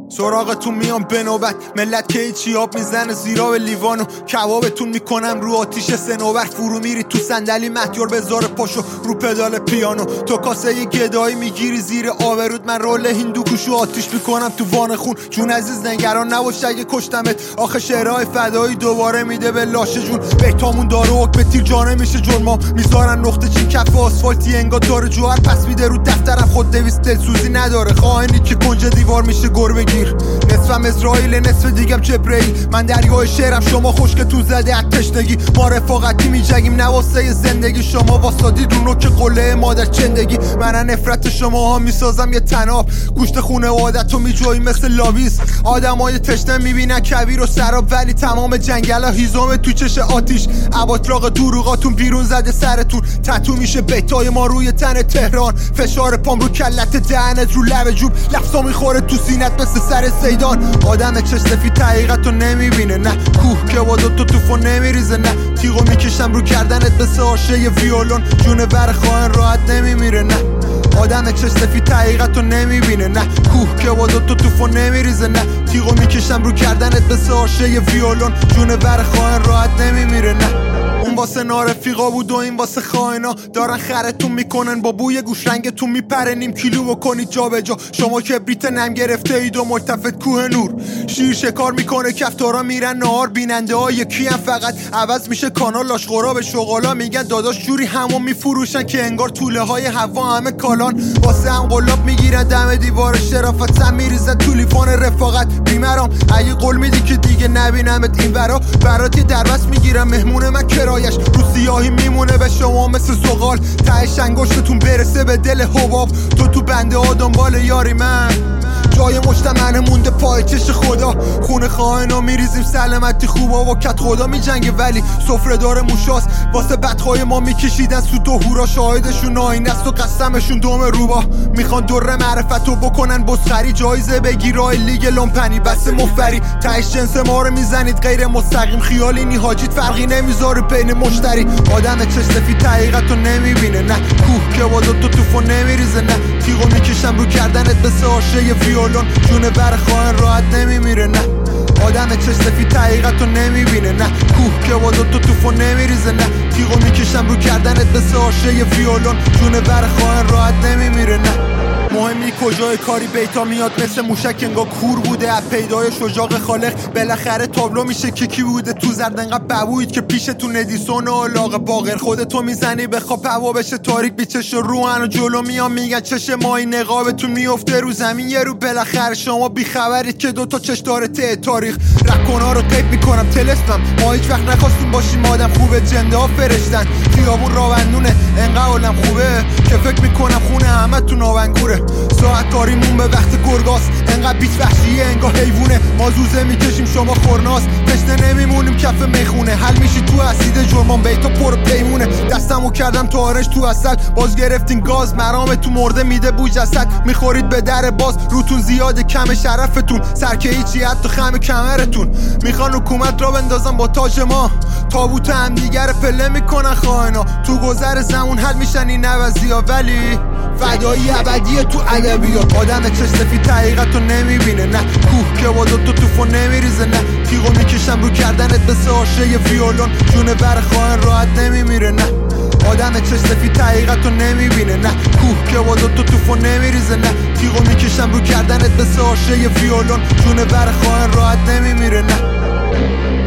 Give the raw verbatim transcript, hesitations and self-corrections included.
سراغتون میام به نوبت، ملت که هیچی آب میزنه زیرا به لیوانو کبابتون میکنم رو آتیش سنوبر. فرو میری تو صندلی مهیار بذار پاشو رو پدال پیانو. تو کاسه یه گدایی میگیری زیر آبرود، من رول هندو کوشو آتیش میکنم تو وان خون. جون عزیز نگران نباش اگه کشتمت، آخه شعرهای فدایی دوباره میده به لاشه جون. بیتامون داره حکم تیر جانه میشه جون، ما میذارن نقطه چین کف آسفالتی انگار داره جوهر پس میده رو دفترم. خود دویست دلسوزی نداره، خائنی که کنج دیوار میشه گربه گیر. نصفم اسرائیل نصف دیگم جبرئیل، من دریای شعرم شما خشک تو زده از تشنگی. ما رفاقتی میجنگیم نواسه زندگی، شما واسادید رو نوک قله مادر چندگی. من نفرت شما ها میسازم یه تناب، گوشت خونه عادتو میجویی مثل لاویز. آدمای تشنه میبینن کویر و سراب، ولی تمام جنگل ها هیزم تو چش آتیش. اباطراق دروغاتون بیرون زده سرتون، تتو میشه بیتای ما روی تن تهران. فشار پام رو کلت دهنت رو لب جوب، لفظا میخوره تو سینت مثل سر سیدان. آدم چش سفید حقیقتو نمیبینه، نه کوه که با دو تو توفو نمیریزه، نه تیغو میکشم رو کردنت مثل آشه ی ویولون. جون بر خواهن راحت نمیمیره، نه آدم چش سفید حقیقتو نمیبینه، نه کوه که با دو تو توفو نمیریزه، نه تیغو میکشم رو کردنت مثل آشه ی ویولون. جون بر خواهن راحت نمیمیره، نه اون واسه نارفیقا بود و این واسه خائنا. دارن خرتون میکنن با بوی گوش رنگتون میپره، نیم کیلو بکنید جا به جا. شما کبریت نم گرفته اید و ملتفت کوه نور. شیر شکار میکنه کفتارا میرن نهار، بیننده ها یکی هم فقط عوض میشه کانال. لاشخورا به شغالا میگن داداش جوری همون میفروشن که انگار طوله های هوا همه کالان. واسه هم قلاب میگیرن دم دیوار شرافت، سم میریزن تو لیوان رفاقت. بیمرام اگه قول میدی که دیگه نبینمت این ورا، برات یه دربست میگیرم مهمون من کرایش. رو سیاهی میمونه به شما مثل زغال، تهش انگشتتون برسه به دل حباب. تو تو بنده ها دنبال یاری من، جای مجتمع مونده پای چش خدا. خونه خائنا میریزیم سلامتی خوبا و کت خدا میجنگه، ولی سفره داره موشاست. واسه بدخواه ما میکشیدن سو دو هورا، شاهدشون آینه است و قسمشون دوم روبا. میخوان دره معرفتو بکنن بسخری، جایزه بگیرای لیگ لومپنی بس مفری. تهش جنس ما رو میزنید غیر مستقیم، خیالی نی حاجید فرقی نمیذاره بین مشتری. آدم چش سفید حقیقتو نمیبینه، نه کوه که با دو تو توفو نمیریزه، نه تیغو میکشم رو کردنت مثل آشه ی ویولون. جون بر خواهن راحت نمیمیره، نه آدم چش سفید حقیقتو نمیبینه، نه کوه که با دو تو توفو نمیریزه، نه تیغو میکشم رو کردنت مثل آشه ی ویولون. جون بر خواهن راحت نمیمیره، نه مهم نی کجای کاری بیتا میاد مثل موشک انگار کور بوده. از پیدای شجاق خالق بالاخره تابلو میشه که کی بوده تو زرد انقدر ببوید که پیشتون ادیسون و علاقه باقر. خودتو میزنی بخواب هوا بشه تاریک، بیچش روحن و جلو میان میگن چش مایی نقابتون میفته رو زمین. یه رو بالاخره شما بیخبرید که دوتا چش داره ته تاریخ. رکونا رو قیب میکنم تلسمم، ما هیچ وقت نخواستیم باشیم آدم خوبه. جنده ها فرشتن خیابون راوندونه، انقدر عالم خوبه که فکر میکنم خونه همه تو ناونگوره. ساعت کاریمون به وقت گرگاست، انقدر بیت وحشیه انگار حیوونه. ما زوزه میکشیم شما خورناست، تشنه نمیمونیم کف میخونه. حل میشی تو اسید جرمان بیتا پر پیمونه. دستمو کردم تو آرش تو اصل، باز گرفتین گاز مرام تو مرده میده بوی جسد. میخورید به در باز روتون زیاده کم شرفتون، سرکه هیچی حتی خم کمرتون. میخوان حکومت را بندازن با تاج ما، تابوت هم دیگر پله میکنن خائنا. تو گذر زمون حل میشن این عوضیا، ولی فدایی ابدیه تو ادبیات. آدم چش سفید حقیقتو نمیبینه، نه کوه که با دو تو توفو نمیریزه، نه تیغو میکشم رو کردنت مثل آشه ی ویولون. جون بر خواهن راحت نمیمیره، نه آدم چش سفید حقیقتو نمیبینه، نه کوه که با دو تو توفو نمیریزه، نه تیغو میکشم رو کردنت مثل آشه ی ویولون. جون بر خواهن راحت نمیمیره، نه